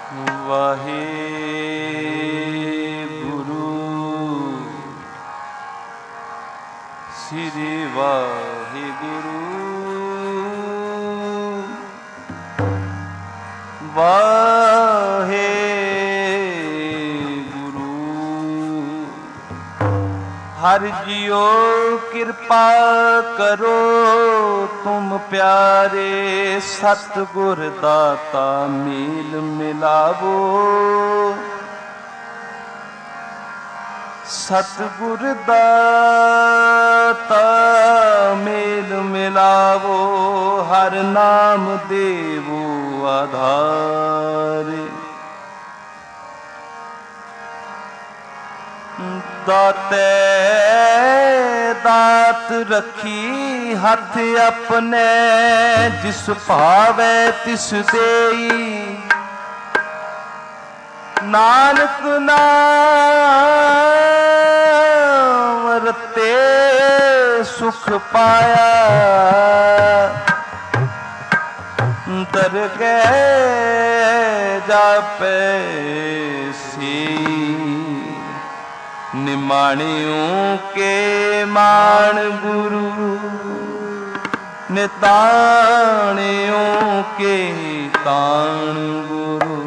ਵਾਹਿਗੁਰੂ ਸ੍ਰੀ ਵਾਹਿਗੁਰੂ ਵਾਹਿਗੁਰੂ। ਹਰਿ ਜੀਓ ਕਿਰਪਾ ਕਰੋ ਤੁਮ ਪਿਆਰੇ, ਸਤਿਗੁਰ ਦਾਤਾ ਮੇਲ ਮਿਲਾਵੋ। ਸਤਿਗੁਰ ਦਾਤਾ ਮੇਲ ਮਿਲਾਵੋ, ਹਰ ਨਾਮ ਦੇਵੋ ਆਧਾਰ। ਦਾਤੇ ਦਾਤ ਰਖੀ ਹੱਥ ਆਪਣੇ, ਜਿਸ ਭਾਵੈ ਤਿਸ ਦੇਈ। ਨਾਨਕ ਨਾਮ ਰਤੇ ਸੁਖ ਪਾਇਆ, ਦਰਗਹਿ ਜਾਪੈ ਸੀ। ਨਿਮਾਣਿਓਂ ਕੇ ਮਾਣ ਗੁਰੂ, ਨਿਤਾਣਿਓਂ ਕੇ ਤਾਣ ਗੁਰੂ।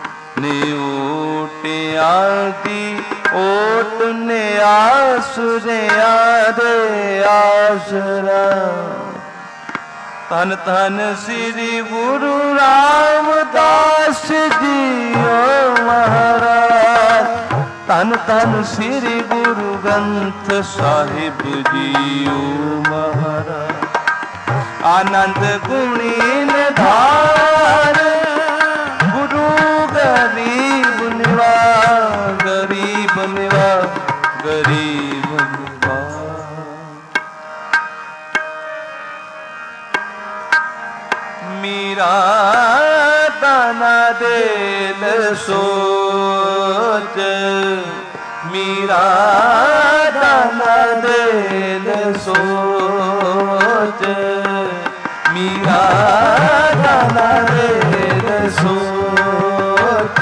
ਨਿਓਟਿਆਂ ਦੀ ਓਟ ਨਿਆਸੁਰਿਆਂ ਦੇ ਆਸਰਾ। ਧੰਨ ਧੰਨ ਸ੍ਰੀ ਗੁਰੂ ਰਾਮਦਾਸ ਜੀਓ ਮਹਾਰਾਜ। ਧੰਨ ਧੰਨ ਸ੍ਰੀ ਗੁਰੂ ਗ੍ਰੰਥ ਸਾਹਿਬ ਜੀਓ ਮਹਾਰਾਜ। ਆਨੰਦ ਗੁਣੀ ਨਿਧਾਨ ਗੁਰੂ ਗਰੀਬ ਨਿਵਾਜ, ਗਰੀਬ ਨਿਵਾਜ, ਗਰੀਬ ਨਿਵਾਜ। ਮੀਰਾ ਦਾਨਾ ਦਿਲ ਸੋਚ, ਮੀਰਾ ਦਾਨਾ ਦਿਲ ਸੋਚ। ਮੀਰਾ ਦਾਨਾ ਦਿਲ ਸੋਚ।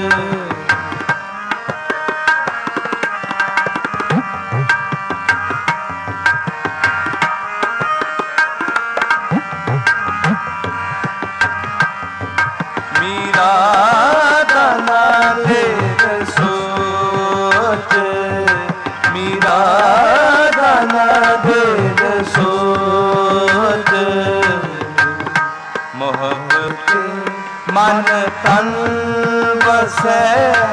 ਮੀਰਾ ਦਾਨਾ ਦਿਲ ਸੋਚ। ਮੀਰਾ ਦਾਨਾ ਦਿਲ ਸੋਚ। ਮੁਹੱਬਤ ਮਨ ਤਨ ਵਸੈ,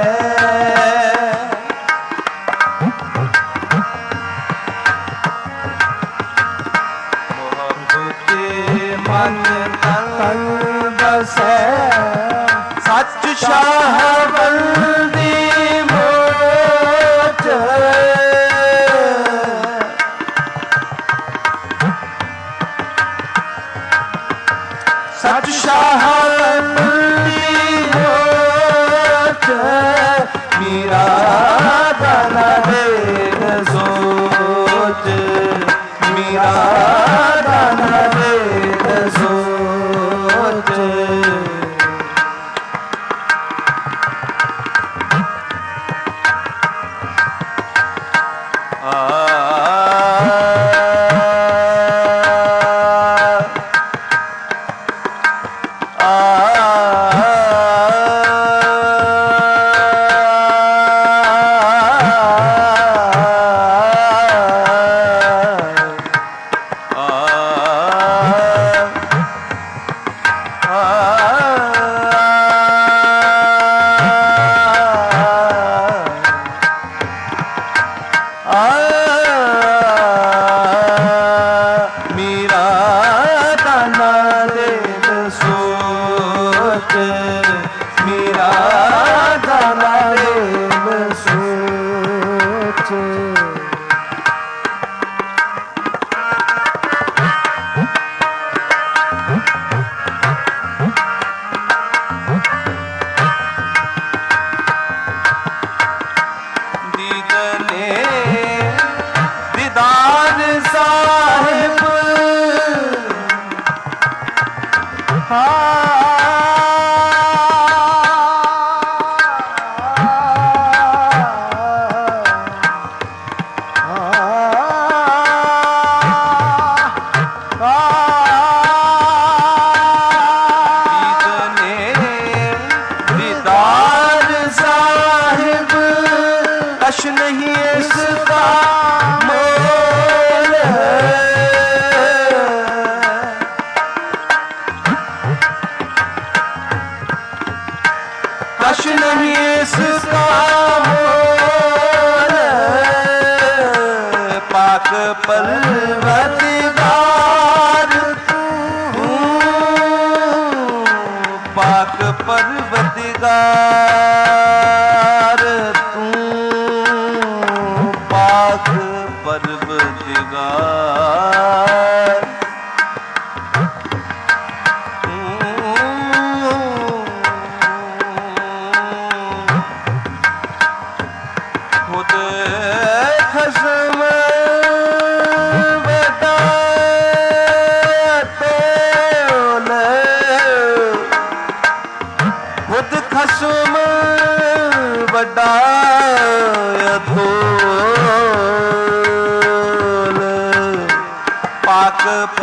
ਮੁਹੱਬਤ ਮਨ ਤਨ ਵਸੈ। ਸੱਚ ਸ਼ਾਹਵੰਦੀ ਮੋਚ, ਸੱਚ ਸ਼ਾਹਵੰਦੀ ਮੋਚ। ਮੀਰਾ ਦਾਨਾ ਦਿਲ ਸੋਚ। ਮੀਰਾ ਦਾਨਾ ਦਿਲ ਸੋਚ। कश नहीं इसका मोल, पाक परवरदिगार तू, पाक परवरदिगार तू, पाक परवरदिगार खुद खसम बता तोल, खुद खसम बड़ा अधोल, पाक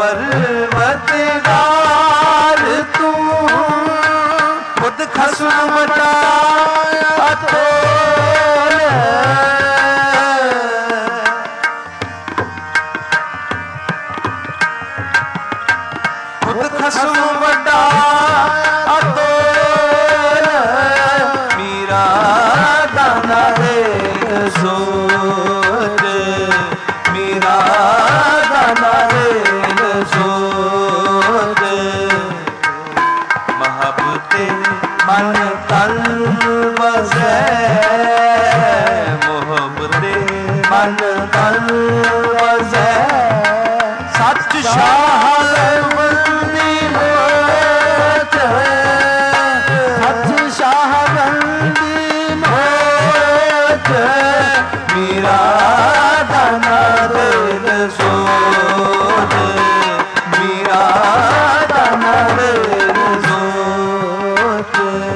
परवरदिगार तू, खुद खसम बड़ा अधोल, खुद खसम बड़ा अतोल, मीरा दाना दे सोच, मीरा दाना दे सोच, महबूते मन तन बसे, मोहब्बते मन तन बसे, सच शाह बंदी मोच, सच शाह बंदी मोच, मीरा दाना दिल सोच, मीरा दाना दिल सोच।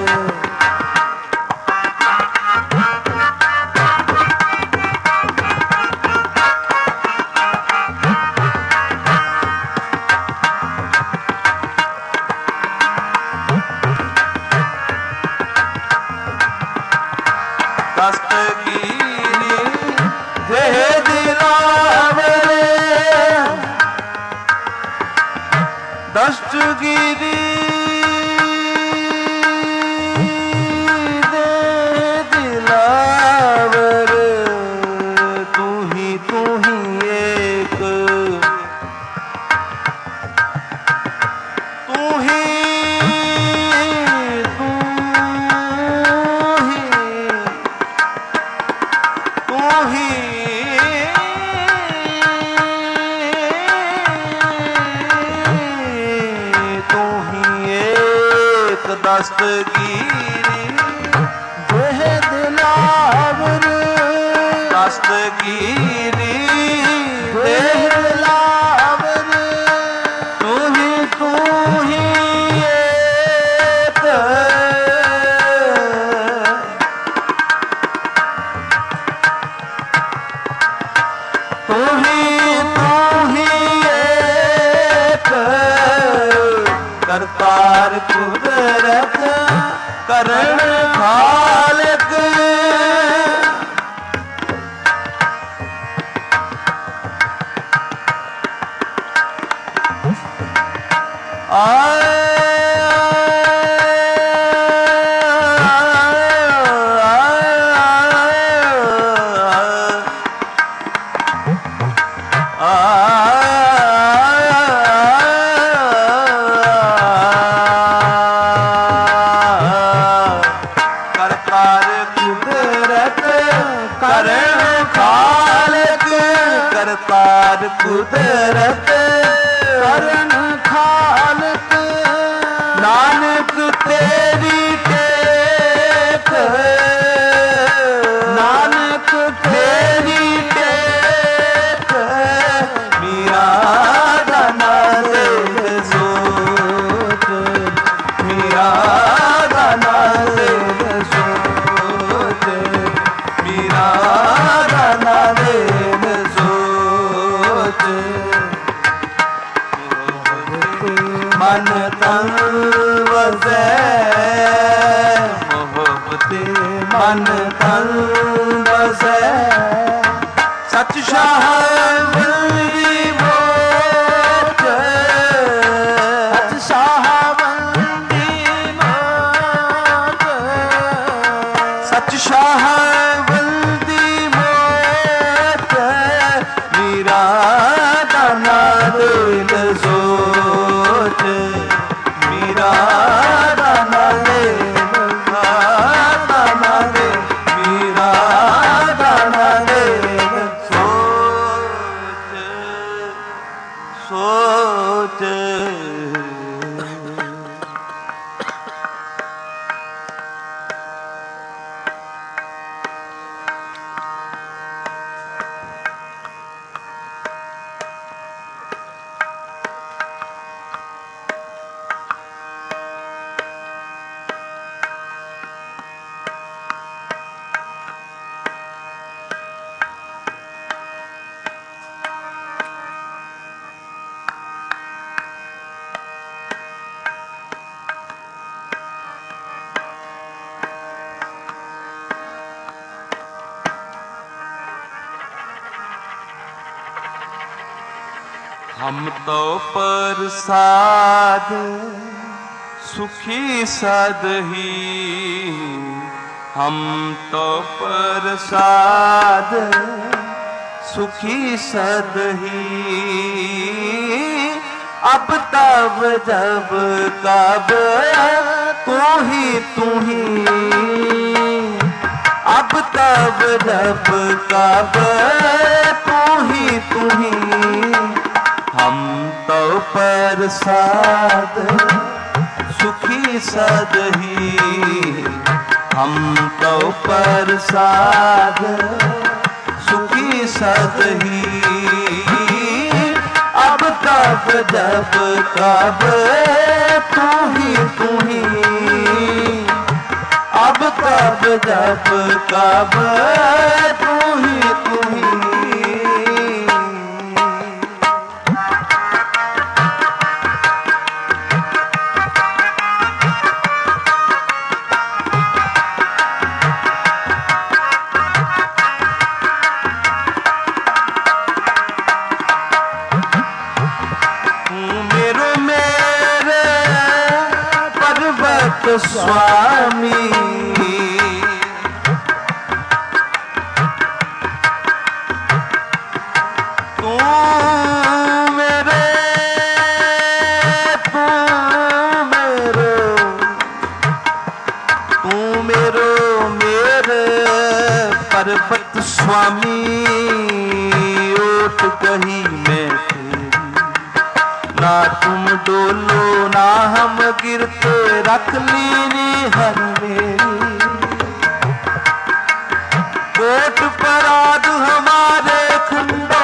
दस्तगीरी दे दिलावरे, दस्तगीरी दे दिलावरे, तू ही एक, तू ही दस्तगीरी देह दिलावर, दस्तगीरी देह दिलावर, तू ही एक, तू ही एक, करतार कुदरत करण खालिक, करतार कुदरत करण खालिक, नानक तेरी टेक, नानक तेरी टेक, मीरा दाना दिल सोच, मीरा दाना दिल सोच, मीरा दाना दिल सोच, मन तन वसे, मोहब्बते मन तन वसे, सच शाह बंदी मोच, सच शाह बंदी मोच, हम तो प्रसाद सुखी सदही, हम तो प्रसाद सुखी सदही। अब तब जब कब तू ही, अब तब जब कब तू ही, हम तो प्रसाद सुखी सदही, हम तो प्रसाद सुखी सदही। अब तब जब कब तू ही, अब तब जब कब तू ही। स्वामी तू मेरे पर्वत स्वामी। ओट गही मैं तेरी, ना तुम डोलो ना हम गिरते, रख लीनी हर मेरी। कोट पराग हमारे खंडो,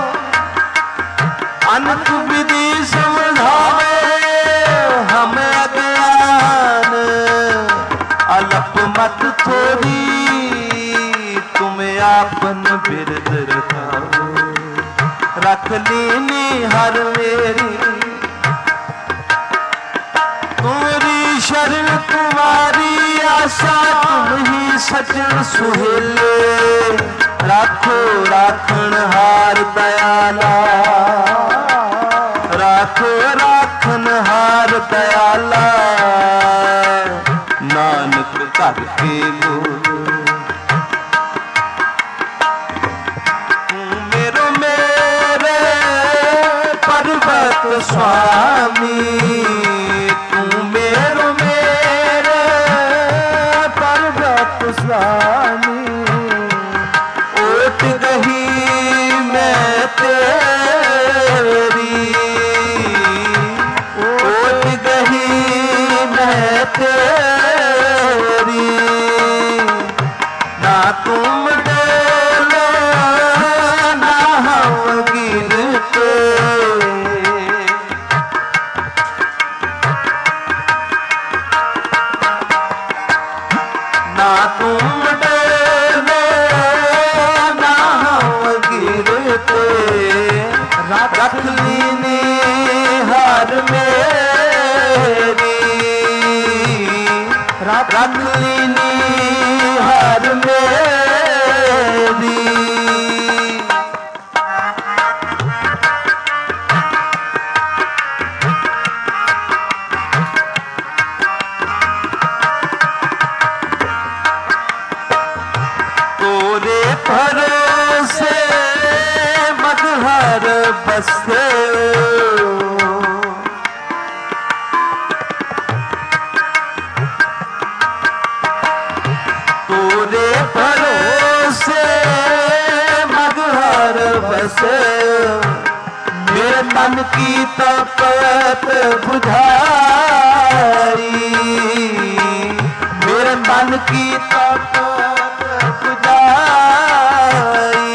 अनंत विधि समझावे हमें अज्ञान। अलप मत थोड़ी तुम्हें आपन बिरद रखाओ, रख लीनी हर मेरी। तुम्हारी शरण तुम्हारी आशा, तुम ही सजन सुहेले। राखो राखण हार दयाला, राखो राखण हार दयाला। नानक करके बोल मेरे पर्वत स्वामी। तू मेरे पर्वत स्वामी। ओट गही मैं तेरी, ओट गही मैं तेरी। ना तुम डोलो ना हम गिरते, ना तुम डोलो ना हम गिरते। रख लीनी हर मेरी, रख लीनी हर मेरी। तोरे भरोसे मगहर बसे, तोरे भरोसे मगहर बसे। मेरे मन की तपत बुझाई, मेरे मन की तपत बुझाई।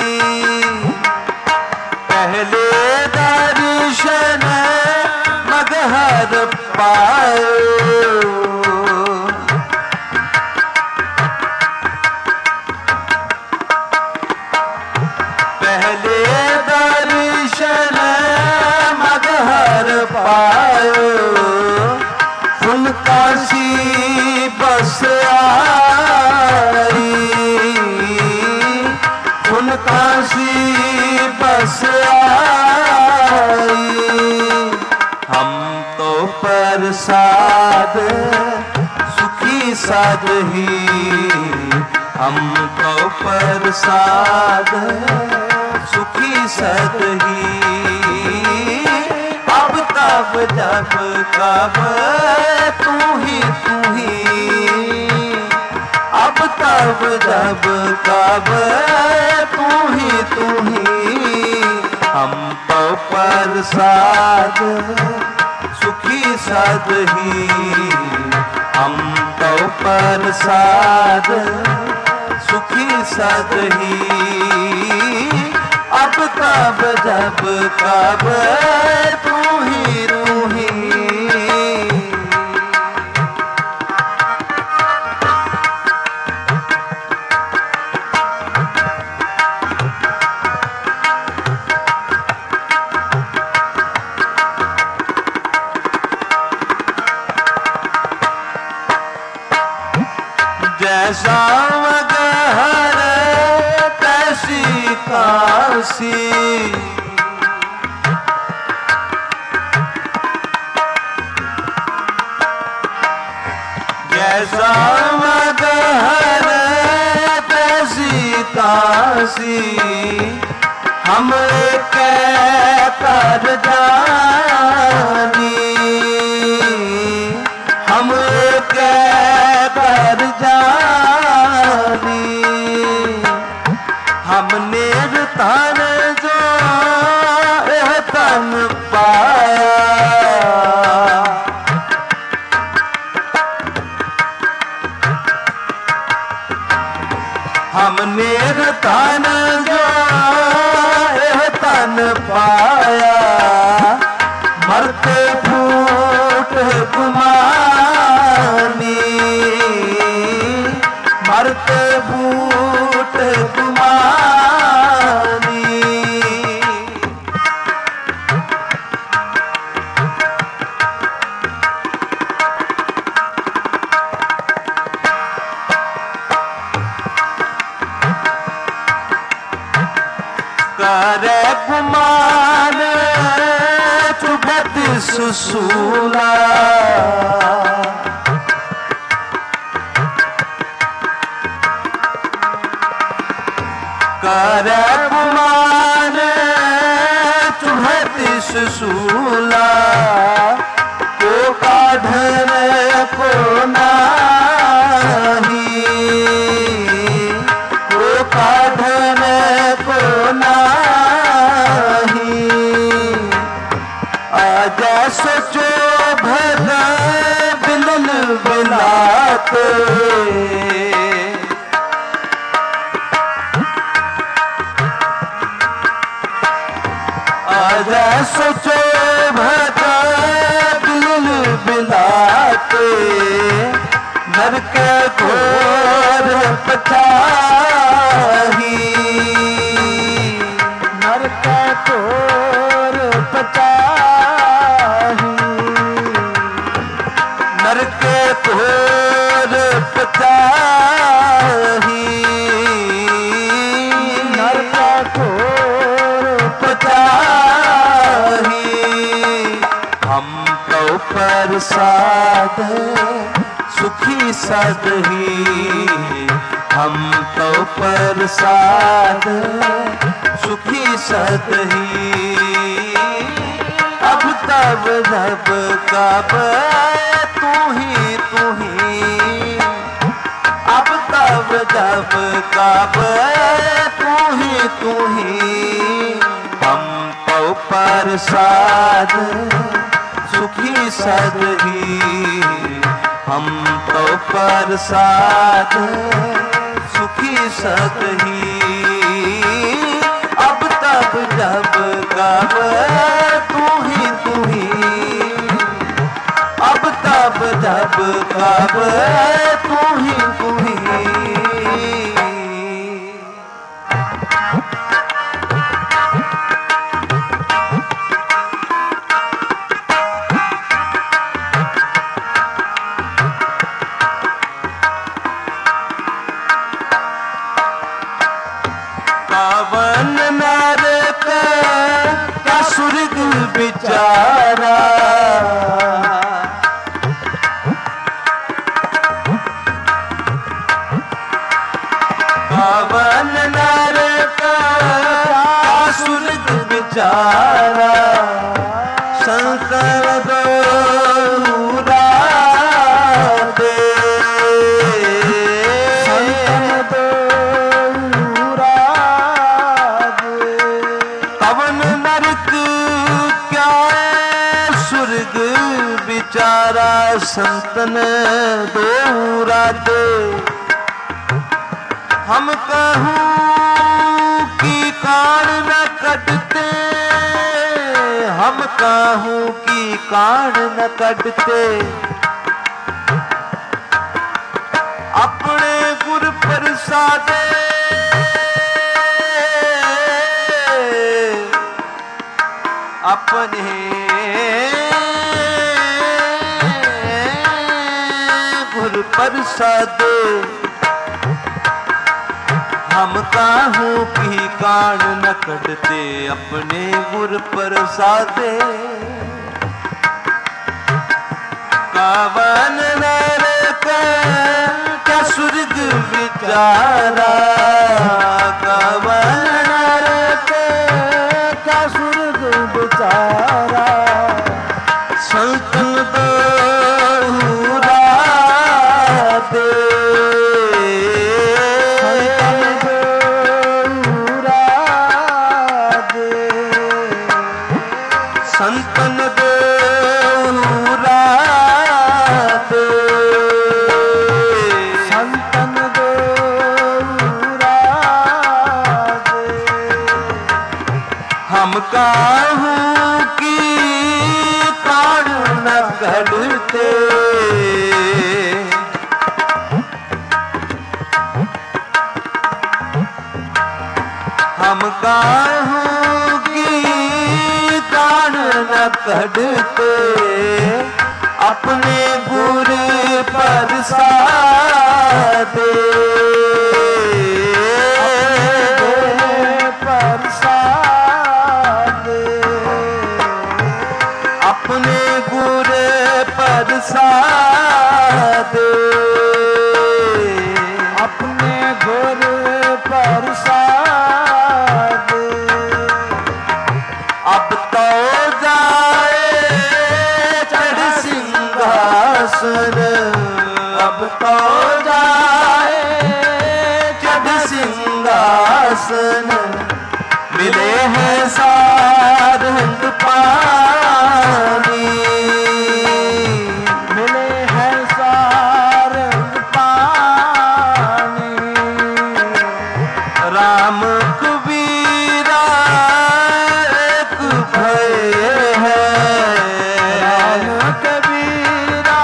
पहले दर्शन मगहर पायो, पहले दर्शन मगहर पायो। फुल काशी बस आई, फुल काशी बस आई। साध सुखी साध ही हमको प्रसाद सुखी सद ही। अब तब जब कब तू ही अब तब जब कब तू ही हमको प्रसाद सुखी सद ही हमको प्रसाद सुखी सद ही। अब तब जब कब तू ही जैसा मगहर तैसी काशी जैसा मगहर तैसी काशी हम कर जानी हम कर जानी हमने तन जो तन पाया हमने तन जो तन पाया मरते फूट गुमानी मरते फूट गुमानी। करे गुमान चुभत सुसूला करे गुमान चुभत सुसूला को काढ़न को नाही को काढ़न को नाही। आज सोचो भला बिलल बिलाते आज सोचो भला बिलल बिलाते नरक घोर पचाही नरक घोर पचाही नरक घोर पचाही नरक घोर पचाही। हमको प्रसाद सुखी सद ही हमको प्रसाद सुखी सद ही। अब तब जब कब तू ही अब तब जब कब तू ही हमको प्रसाद सुखी सद ही हमको प्रसाद सुखी सद ही। अब तब जब कब तू ही अब तब जब कब तू ही पावन नरक का स्वर्ग बिचारा कावन नरक सुरग विचारा शंकर दोहरा दे कावन नरक क्या सुरग विचारा संतन दोहरा दे हम कहूँ कि कान न कटते हम कहूँ कि कान न कटते अपने गुर प्रसादे अपने गुर प्रसादे हम काहू की कान न कटते अपने गुर प्रसादे कावन नरक क्या सुरग विचारा कावन नरक क्या सुरग विचारा संतन दोहरा दे संतन दोहरा दे संतन दोहरा दे हम काहू की कान न कटते हम काहू न कटते अपने गुर प्रसादे अपने गुर प्रसादे अपने गुर प्रसादे अब तो अब तो जाए चढ़ सिंहासन मिले हैं सारंग पानी मिले हैं सारंग पानी राम कबीरा एक भय है राम कबीरा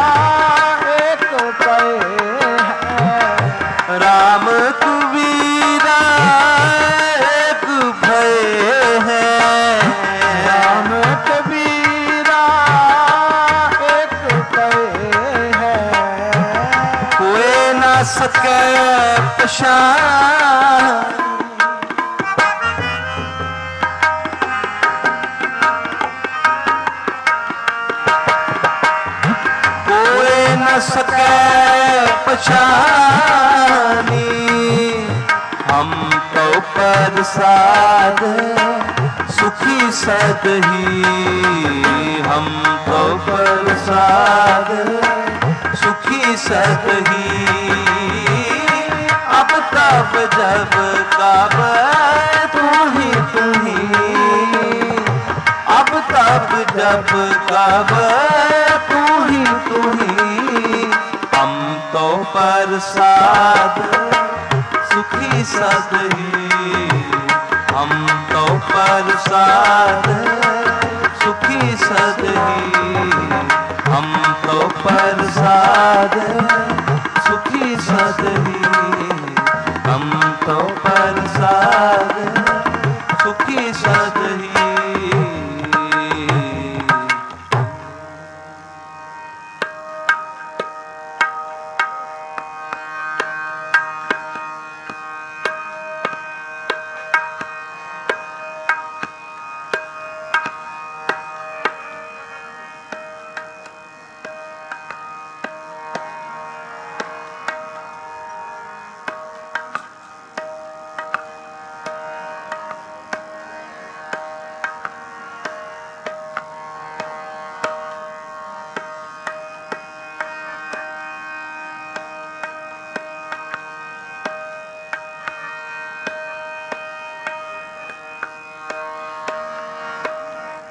राम कबीरा एक भय है राम कबीरा एक भय है कोई ना सके पहचान कोई न सके पहचानी हम तो प्रसाद सुखी सदही हम तो प्रसाद सुखी सदही अब तब जब कब तू ही अब तब जब कब तू ही हम तो प्रसाद सुखी सदही हम तो प्रसाद सुखी सदही हम तो प्रसाद सुखी सदही हम तो प्रसाद सुखी सदही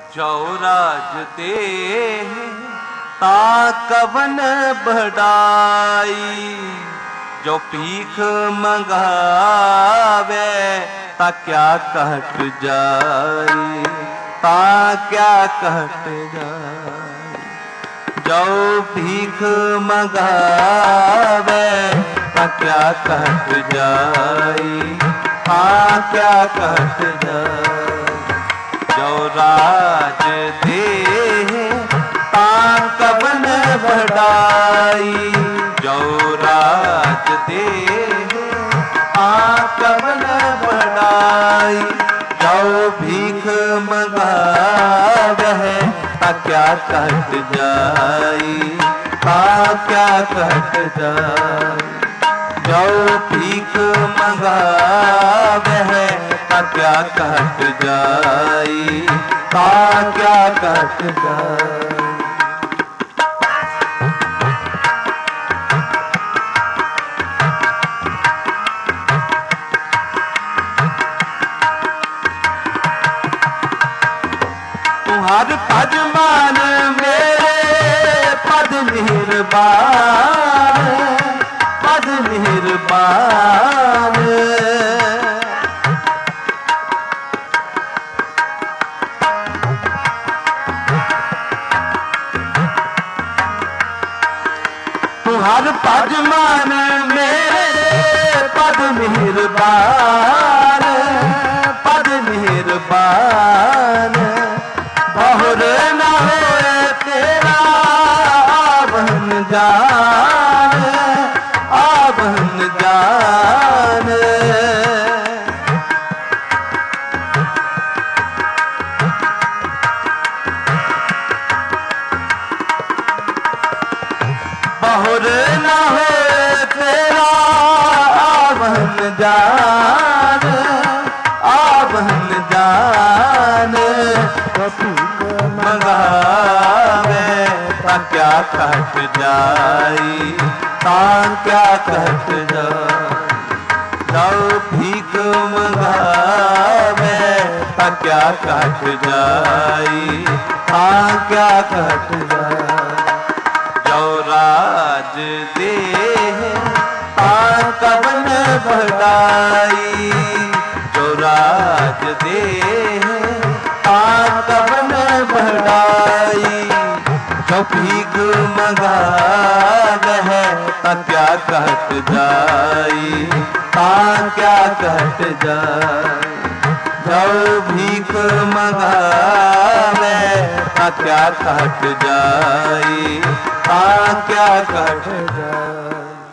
जो राज दे ता कवन बढ़ाई, जो भीख मंगावे ता क्या कहत जाई, ता क्या कहत जाई। जो भीख मंगावे ता क्या कहत जाई, ता क्या कहत जाई। जो राज दे ता कवन बढ़ाई, जो राज दे ता कवन बढ़ाई। जो भीख मंगावे ता क्या कहत जाई, ता क्या कहत जाई। जो भीख मंगावे ता क्या कहत जाई, ता क्या कहत जाई। तुम्हार पद मान मेरे पद निर्बान, पद निर्बान। तुम्हार पद मान मेरे पद निर्बान, पद निर्बान। बहुर न होए तेरा आवन जान, आवन जान। बहुर न होए तेरा आवन जान, आवन जान। मंगावे ता क्या कहत जाई, ता क्या कहत जाई। जो भीख मंगावे ता क्या कहत जाई, ता क्या कहत जाई। जो राज दे ता कवन बढ़ाई, जो राज दे ता कवन बढ़ाई। जो भीख मंगावे ता क्या कहत जाई, ता क्या कहत जाई। जो भीख मंगावे ता क्या कहत जाई, ता क्या कहत जाई।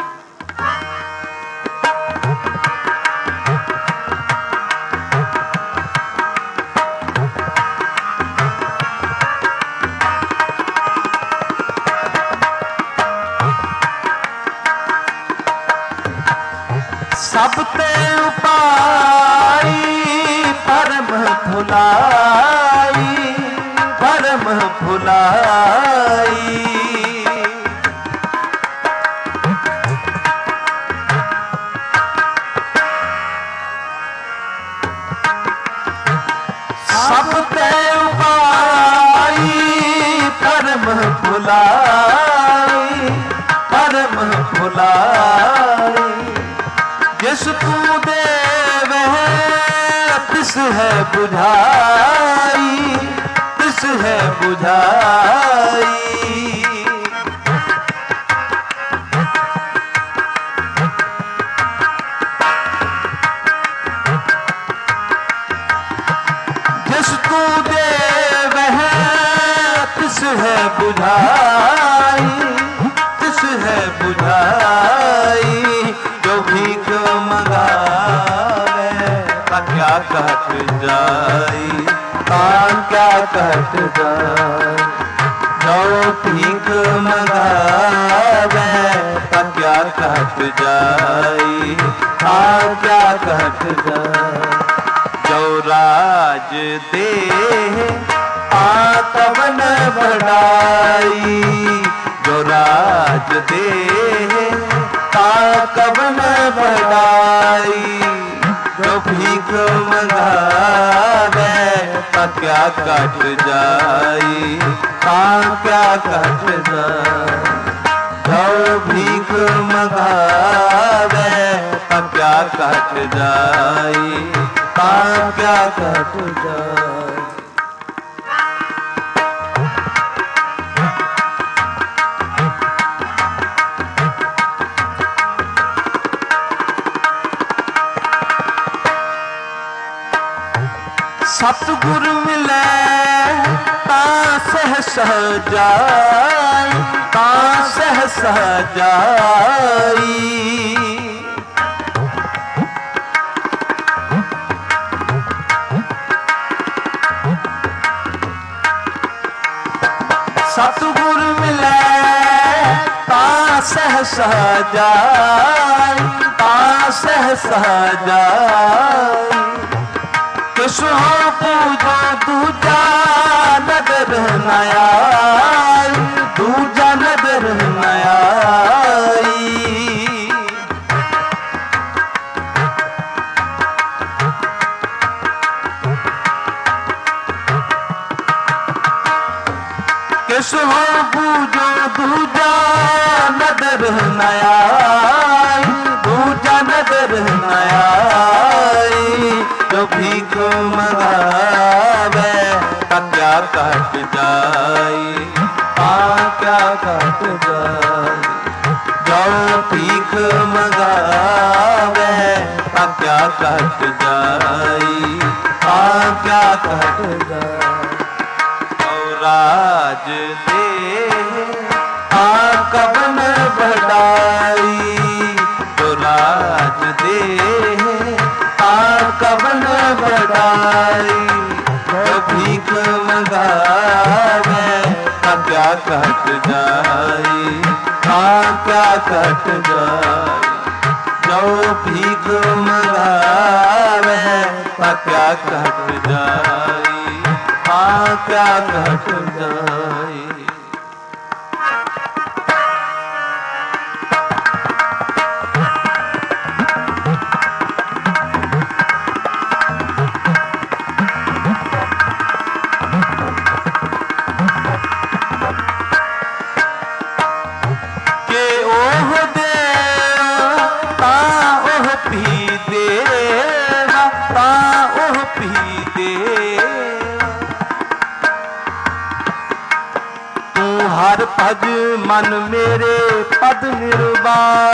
सब ते उपाई परम भुलाई, परम भुलाई। सब ते उपाई परम भुलाई, परम भुलाई। जिस तू देवे तिस है बुझाई, तिस है बुझाई। जिस तू देवे तिस है बुझाई, तिस है बुझाई। जो भीख मंगावे ता क्या कहत जाई, ता क्या कहत जाई। जो भीख मंगावे ता क्या कहत जाई, ता क्या कहत जाई। जो राज दे ता कवन बढ़ाई, जो राज दे ता कवन बढ़ाई। जो भीख मंगावे ता क्या कट जाई, ता क्या कट जाई। जो भीख मंगावे ता क्या कट जाई, ता क्या कट जाई। सतगुर मिले ता सहस जाई, ता सहस जाई। सतगुर मिले ता सहस जाई, ता सहस जाई। किसो पूजो दूजा नदर न आई, दूजा नदर न आई। किसो पूजो दूजा नदर न आई, दूजा नदर न आई। जो भीख मंगावे ता क्या कट जाई, ता क्या कट जाई। जो भीख मंगावे ता क्या कट जाई, ता क्या कट जाई। जो राज दे ता कवन बढ़ाई, जो राज दे कवन बढ़ाई। जो भीख मंगावे ता क्या कट जाई, ता क्या कट जाई। जो भीख मंगावे ता क्या कट जाई, ता क्या कट जाई। हर भज मन मेरे पद निर्वाण,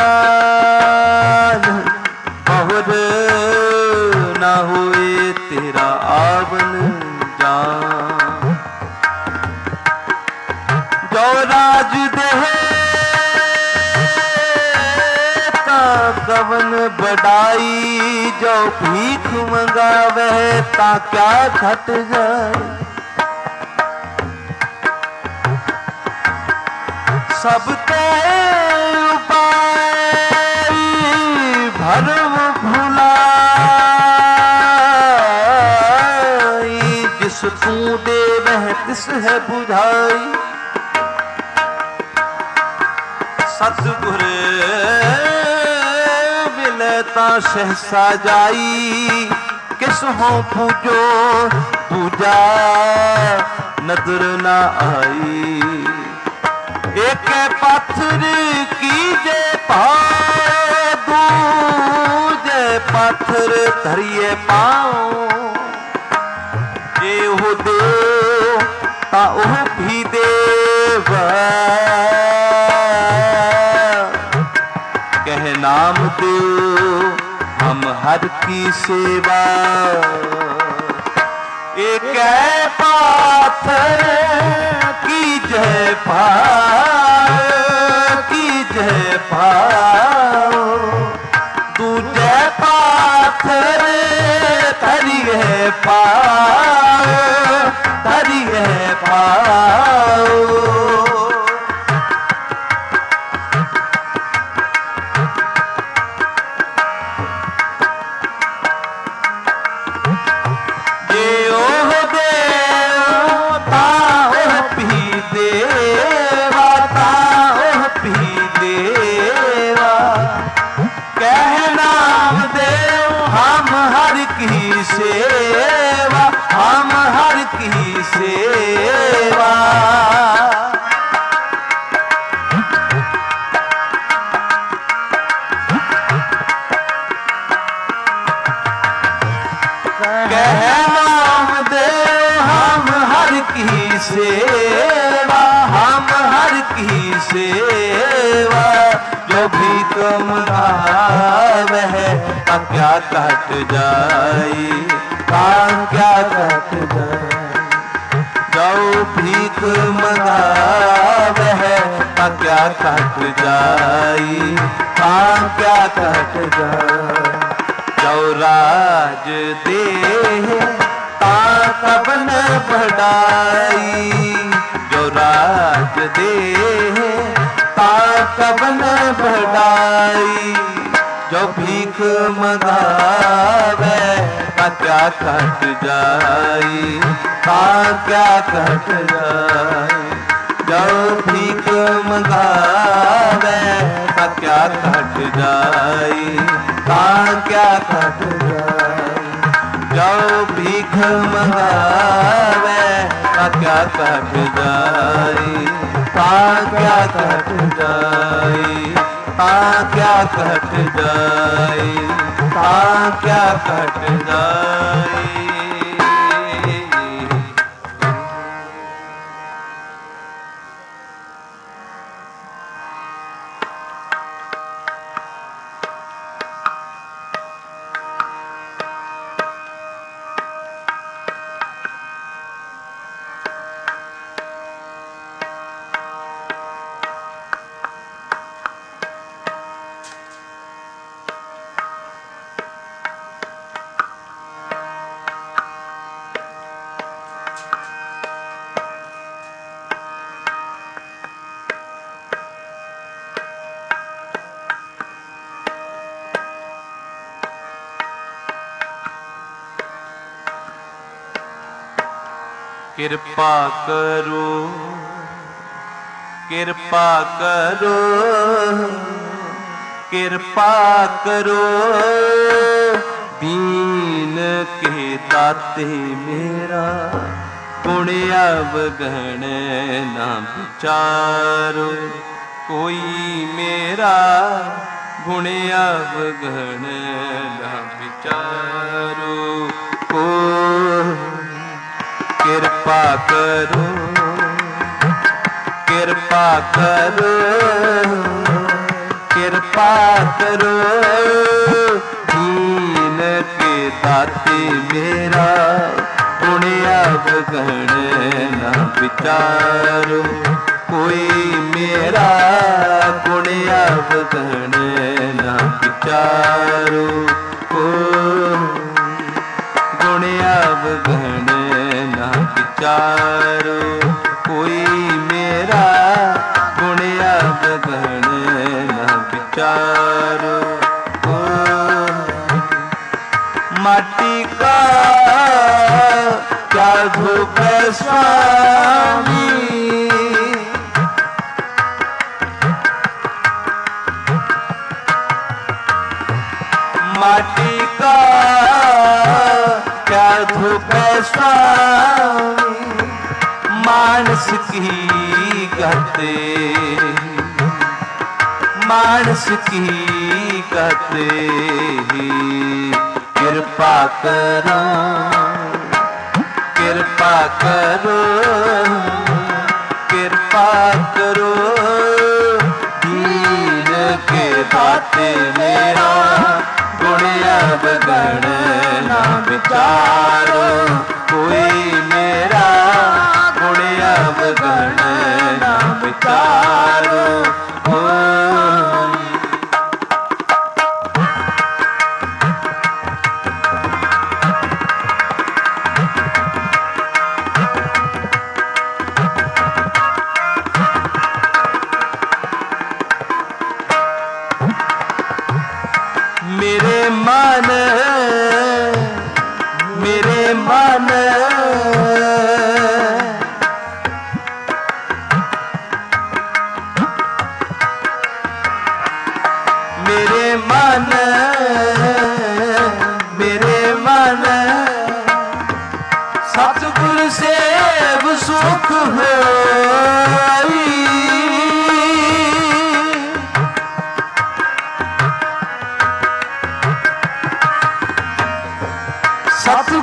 बहुर न हुए तेरा आवन जान। जो राज देह ता कवन बढ़ाई, जो भीख मंगावे ता क्या घट जाए। सब ते उपाय भरम भुलाई, जिस तू दे वह तिस है बुझाई। सतगुर मिले ता सहसा जाई, किस हो पूजो पूजा नजर ना आई। एक पत्थर कीजे पाओ, दूजे पत्थर धरिए पाओ। जेहु दे ता ओह भी देव, कह नाम दो हम हर की सेवा। एक पाथर की जय पाओ, की जय पाओ। दूजे पाथर धरिए पाओ, धरिए पाओ। सेवा, हम हर की सेवा। सेवा, हम हर की सेवा। जो भीख मंगावे है क्या कट जाई, क्या कट जाई। जो भीख मंगावे है क्या कट जाई, क्या कट जाई। जो राज दे कबन बढ़ाई, जो राज दे कबन बढ़ाई। जो भीख मंगावे क्या कट जाई, क्या कट जाई। जो भीख मंगावे क्या कट जाई, क्या कट जाई। जो भीख मंगावे क्या कट जाई, क्या कट जाई, क्या कट जाई, क्या कट जाई। कृपा करो, कृपा करो, कृपा करो। दीन के दाते मेरा गुण अवगण ना विचारो। कोई मेरा गुण अवगण ना विचारो। कृपा करो, कृपा करो, कृपा करो। दीन के दाते मेरा गुण अवगण ना विचारो। कोई मेरा गुण अवगण ना विचारो। गुण अवगण ना विचारो। कोई मेरा गुण अवगण ना विचारो। माटी का क्या धूप है स्वामी, माटी का क्या धूप है स्वामी। मानस की कहते, मानस की कहते ही कृपा करो, कृपा करो, कृपा करो। दीन के दाते मेरा गुण अवगण ना विचारो। कोई मेरा गुण अवगण ना विचारो। मेरे मन, मेरे मन, मेरे मन, मेरे मन।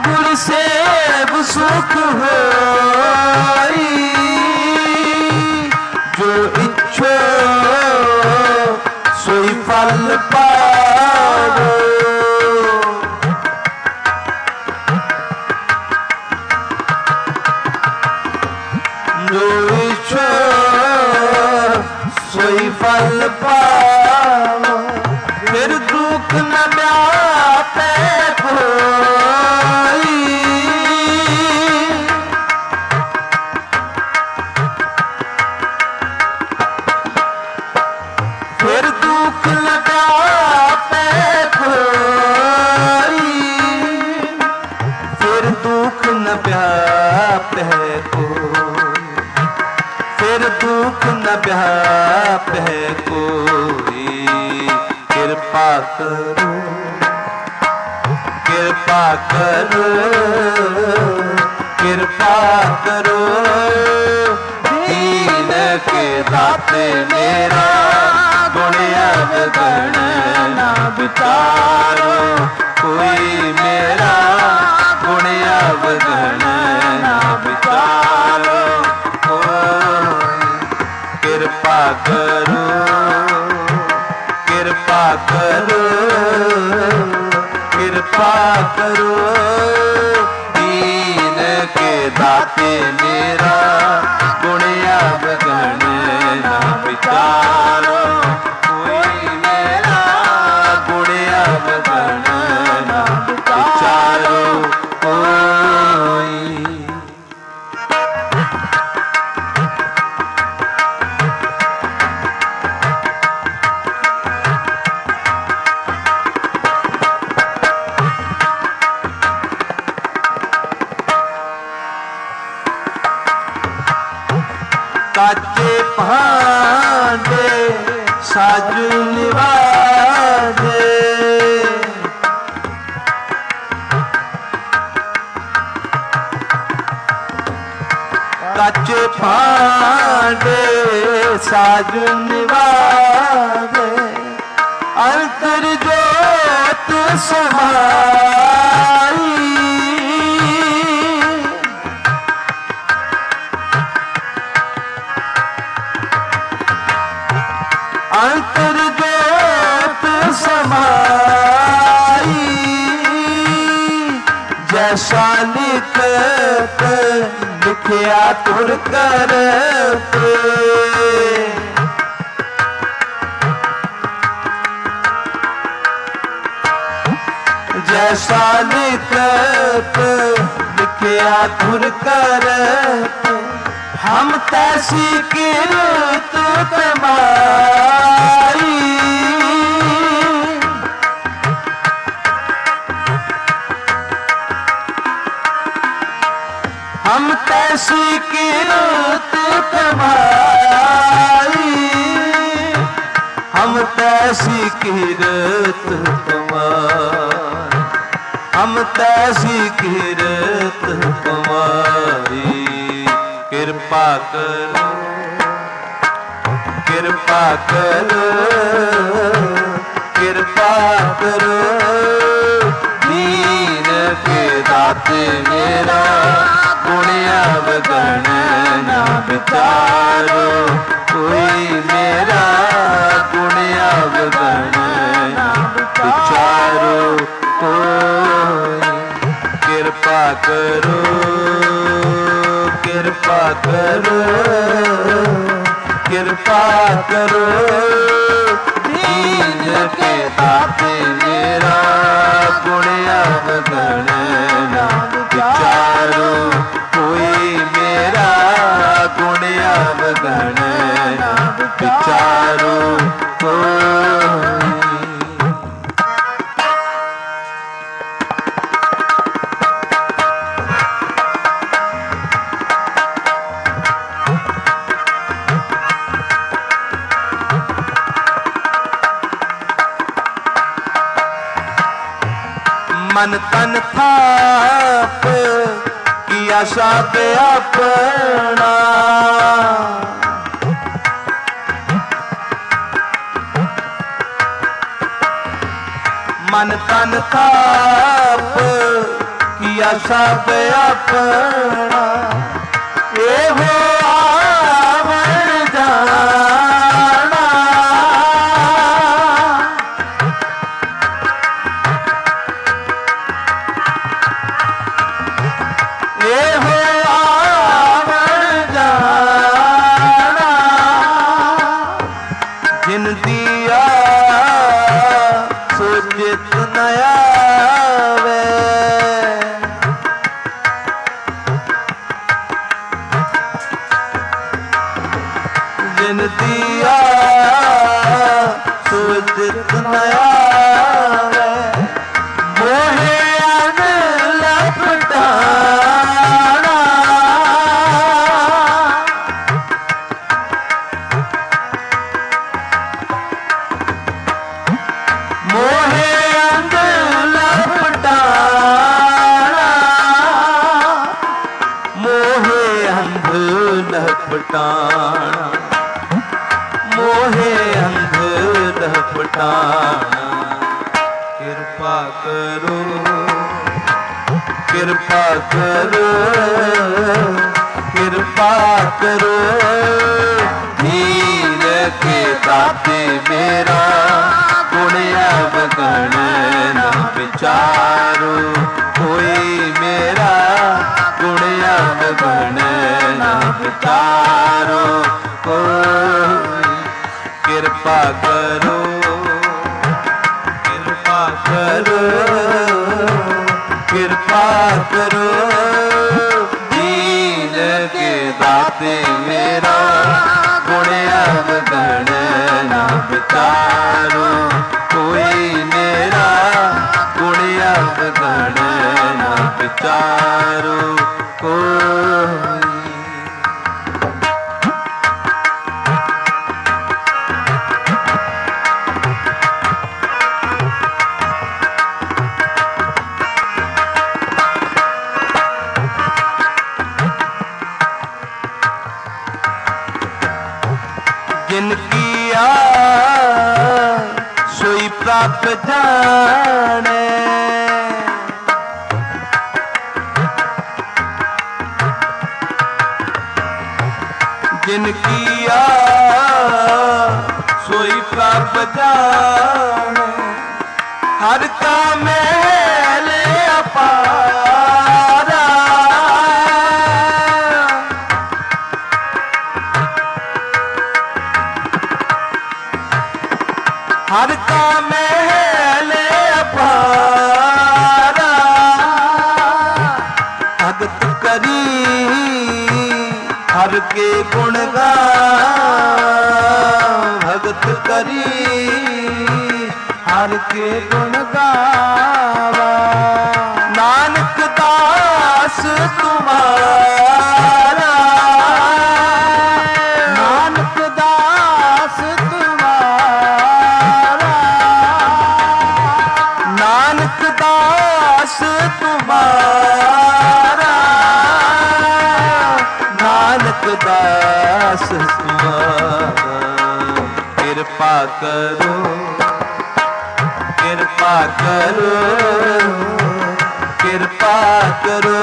गुर सेव सुख होई, जो इच्छो सोई फल पावो। जो इच्छो सोई फल पावो, फिर दुख न व्यापे कोई। फिर दुख न व्यापे कोई, फिर दुख न व्यापे कोई, फिर दुख न व्यापे कोई। कृपा करो, कृपा करो, कृपा करो, दीन के दाते मेरा गुण अवगुण ना विचारो। कोई मेरा गुण अवगुण ना विचारो। कृपा करो, कृपा करो, कृपा करो, दीन के दाते मेरा गुण अवगुण ना विचारो। कोई मेरा गुण अवगुण ना विचारो। कोई काचे भांडे साजु निवाजे, काचे भांडे साजु निवाजे, अंतर जोत समाई। अंतर जोत समाई, जैसा लिखत लिखिया तुर करते। जैसा लिखत लिखिया तुर करते, हम तैसी किरत कमाई। हम तैसी किरत कमाई, हम तैसी किरत कमाई, हम तैसी किरत कमाई। कृपा करो, कृपा करो, कृपा करो, दीन के दाते मेरा गुण अवगुण ना विचारो। कोई मेरा गुण अवगुण ना विचारो। कोई कृपा करो, कृपा करो, कृपा करो, दीन के दाते मेरा गुण अवगुण ना विचारो। कोई मेरा गुण अवगुण ना विचारो। मन तन थाप किया साथ अपना, मन तन थाप किया सब अपना एहो आवर जाना एहो आवर जाना जिन दिया सोचित नया जिन दिया सोचित नया मोहे अन लपटाना मोहे अंग लपटाना मोहे अंग लपटाना मोहे अंग लपटाना कृपा करो कृपा करो कृपा करो धीर के दाते मेरा गुण अवगण न विचारो कोई मेरा गुण अवगण न विचारो कोई कृपा करो कृपा करो कृपा करो दीन के दाते मेरा गुण अवगण न विचारो कोई मेरा गुण अवगण न विचारो कोई जिन किया सोई प्राप्त जाने जिन किया सोई प्राप्त जाने हर का मेल अपारा हर का महल अपारा भगत करी हर के गुण गा भगत करी हर के गुण गावा नानक दास तुम्हारा नानक दास नानक दास तुम्हारा नानक दास तुम्हारा कृपा करो कृपा करो कृपा करो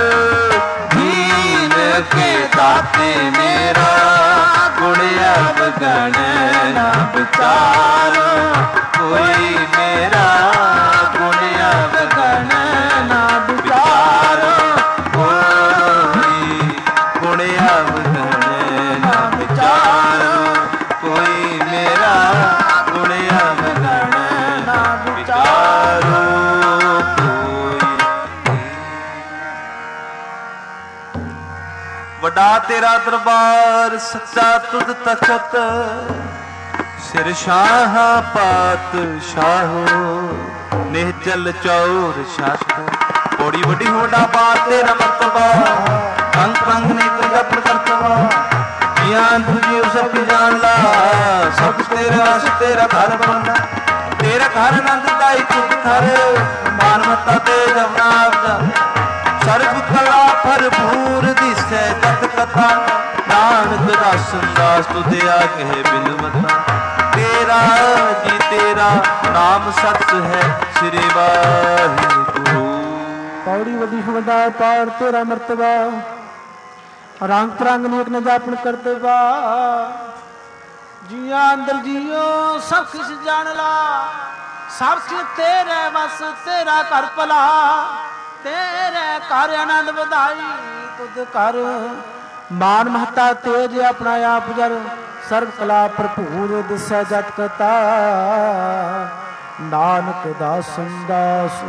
दीन के दाते मेरा गुण अवगण न विचारो कोई मेरा गुण अवगण न विचारो कोई गुण अवगण न विचारो कोई मेरा गुण अवगण न विचारो वडा तेरा दरबार सच्चा तुद तखत सिर शाह पातशाहो निहचल चौर छत बड़ी बड़ी होड़ा बात तेरा मर्तबा अंग अंग नेत्र जप करतवा ज्ञान तुझे सब जान ला सब तेरा घर बना तेरा घर नंद दाई चुप कर मानवता ते जवना सर्व कला भरपूर दिसै जत कथा नानक दासन दास तुझे आ कहे बिलवता तेरा जी तेरा नाम सत है श्री वाहिगुरु पौड़ी वडी वड्डा पार तेरा मर्तबा रंग तरंग नेक न जापन करतबा जिया अंदर जियो सब किस जान ला सब चीज तेरे बस तेरा कर भला तेरे कर आनंद बधाई तुद कर मान महता तेज अपना आप जर सर्व कला भरपूर दिसै जत कता नानक दासन दास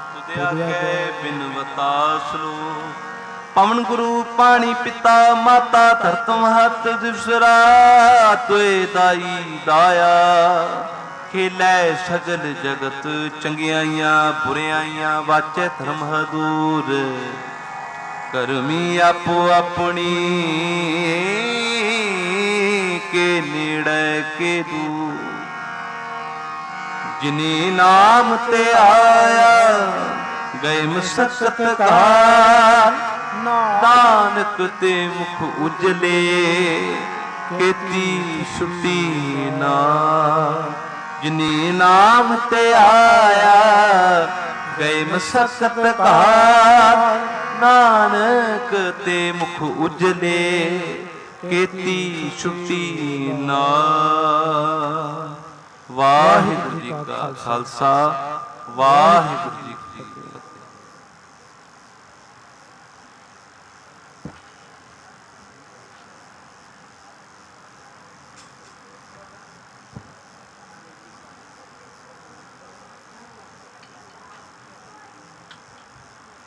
बिनवता सलो पवन गुरु पानी पिता माता धरत महत दिवसरा तुए दाई दाया खेलै सगल जगत चंगियाइयां बुरियाइयां वाचे धर्म हदूर करमी आपो अपनी के नेड़े के दूर जिनी नाम ते आया गए मसकत का नानक ते मुख उजले केती छुट्टी ना जिनी नाम ते आया गए मसकत का नानक ते मुख उजले केती छुट्टी ना वाहिगुरू जी का खालसा वाहिगुरू जी की